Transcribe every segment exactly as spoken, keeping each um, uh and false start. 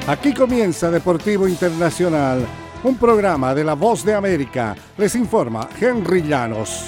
Aquí comienza Deportivo Internacional, un programa de La Voz de América. Les informa Henry Llanos.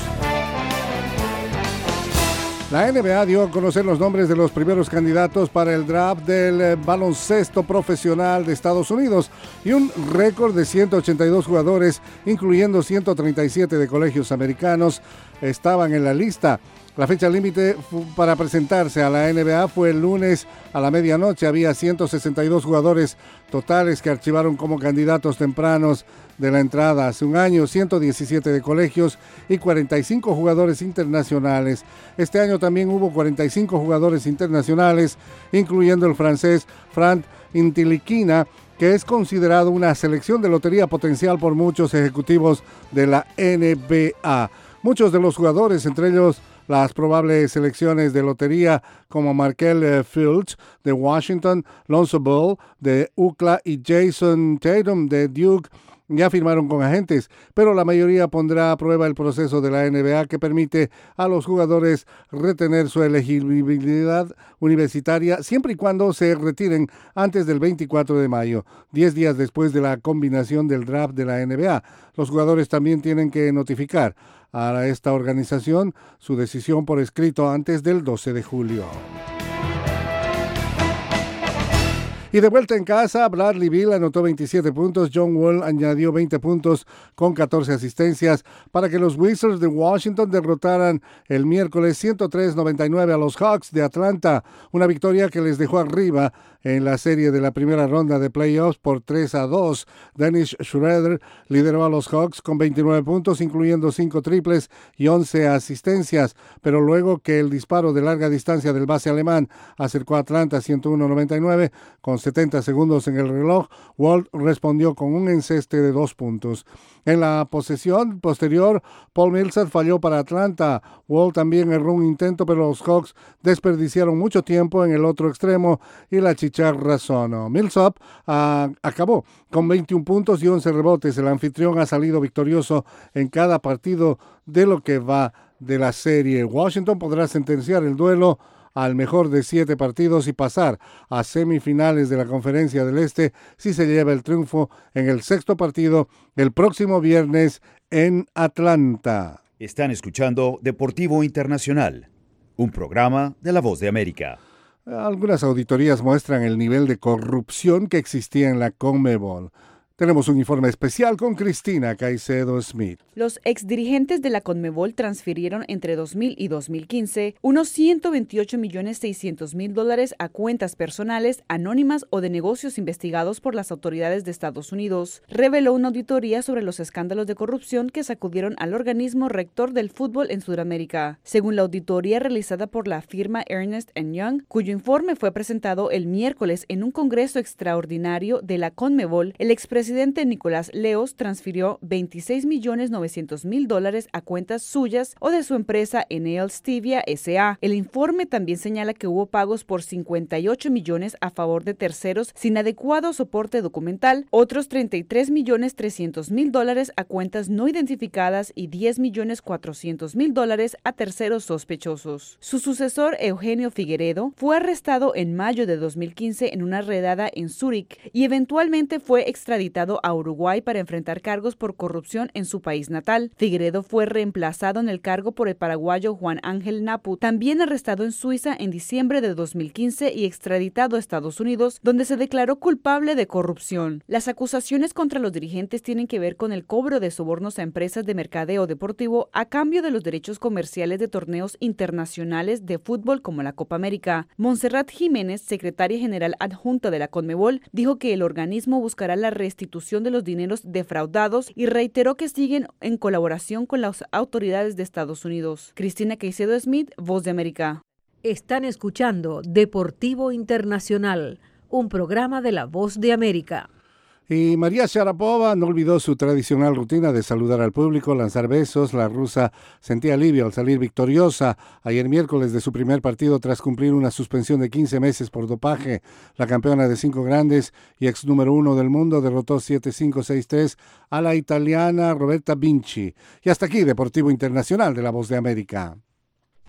La N B A dio a conocer los nombres de los primeros candidatos para el draft del baloncesto profesional de Estados Unidos y un récord de ciento ochenta y dos jugadores, incluyendo ciento treinta y siete de colegios americanos, estaban en la lista. La fecha límite para presentarse a la N B A fue el lunes a la medianoche. Había ciento sesenta y dos jugadores totales que archivaron como candidatos tempranos de la entrada. Hace un año, ciento diecisiete de colegios y cuarenta y cinco jugadores internacionales. Este año también hubo cuarenta y cinco jugadores internacionales, incluyendo el francés Frank Ntilikina, que es considerado una selección de lotería potencial por muchos ejecutivos de la N B A. Muchos de los jugadores, entre ellos las probables selecciones de lotería como Markelle Fultz de Washington, Lonzo Ball de U C L A y Jason Tatum de Duke, ya firmaron con agentes, pero la mayoría pondrá a prueba el proceso de la N B A que permite a los jugadores retener su elegibilidad universitaria siempre y cuando se retiren antes del veinticuatro de mayo, diez días después de la combinación del draft de la N B A. Los jugadores también tienen que notificar a esta organización su decisión por escrito antes del doce de julio. Y de vuelta en casa, Bradley Beal anotó veintisiete puntos, John Wall añadió veinte puntos con catorce asistencias para que los Wizards de Washington derrotaran el miércoles ciento tres a noventa y nueve a los Hawks de Atlanta, una victoria que les dejó arriba en la serie de la primera ronda de playoffs por tres a dos. Dennis Schroeder lideró a los Hawks con veintinueve puntos, incluyendo cinco triples y once asistencias, pero luego que el disparo de larga distancia del base alemán acercó a Atlanta ciento uno a noventa y nueve, con setenta segundos en el reloj, Walt respondió con un enceste de dos puntos. En la posesión posterior, Paul Millsap falló para Atlanta. Walt también erró un intento, pero los Hawks desperdiciaron mucho tiempo en el otro extremo y la chicharra sonó. Millsap uh, acabó con veintiún puntos y once rebotes. El anfitrión ha salido victorioso en cada partido de lo que va de la serie. Washington podrá sentenciar el duelo al mejor de siete partidos y pasar a semifinales de la Conferencia del Este si se lleva el triunfo en el sexto partido el próximo viernes en Atlanta. Están escuchando Deportivo Internacional, un programa de La Voz de América. Algunas auditorías muestran el nivel de corrupción que existía en la CONMEBOL. Tenemos un informe especial con Cristina Caicedo Smith. Los exdirigentes de la CONMEBOL transfirieron entre dos mil y dos mil quince unos ciento veintiocho millones seiscientos mil dólares a cuentas personales, anónimas o de negocios investigados por las autoridades de Estados Unidos, reveló una auditoría sobre los escándalos de corrupción que sacudieron al organismo rector del fútbol en Sudamérica. Según la auditoría realizada por la firma Ernst and Young, cuyo informe fue presentado el miércoles en un congreso extraordinario de la CONMEBOL, el expresidente El presidente Nicolás Leos transfirió veintiséis millones novecientos mil dólares a cuentas suyas o de su empresa Enel Stevia S A. El informe también señala que hubo pagos por cincuenta y ocho millones a favor de terceros sin adecuado soporte documental, otros treinta y tres millones trescientos mil dólares a cuentas no identificadas y diez millones cuatrocientos mil dólares a terceros sospechosos. Su sucesor, Eugenio Figueredo, fue arrestado en mayo de dos mil quince en una redada en Zúrich y eventualmente fue extraditado a Uruguay para enfrentar cargos por corrupción en su país natal. Figueredo fue reemplazado en el cargo por el paraguayo Juan Ángel Napu, también arrestado en Suiza en diciembre de dos mil quince y extraditado a Estados Unidos, donde se declaró culpable de corrupción. Las acusaciones contra los dirigentes tienen que ver con el cobro de sobornos a empresas de mercadeo deportivo a cambio de los derechos comerciales de torneos internacionales de fútbol como la Copa América. Montserrat Jiménez, secretaria general adjunta de la CONMEBOL, dijo que el organismo buscará la restitución de los dineros defraudados y reiteró que siguen en colaboración con las autoridades de Estados Unidos. Cristina Caicedo Smith, Voz de América. Están escuchando Deportivo Internacional, un programa de La Voz de América. Y María Sharapova no olvidó su tradicional rutina de saludar al público, lanzar besos. La rusa sentía alivio al salir victoriosa ayer miércoles de su primer partido tras cumplir una suspensión de quince meses por dopaje. La campeona de cinco grandes y ex número uno del mundo derrotó siete cinco seis tres a la italiana Roberta Vinci. Y hasta aquí Deportivo Internacional de La Voz de América.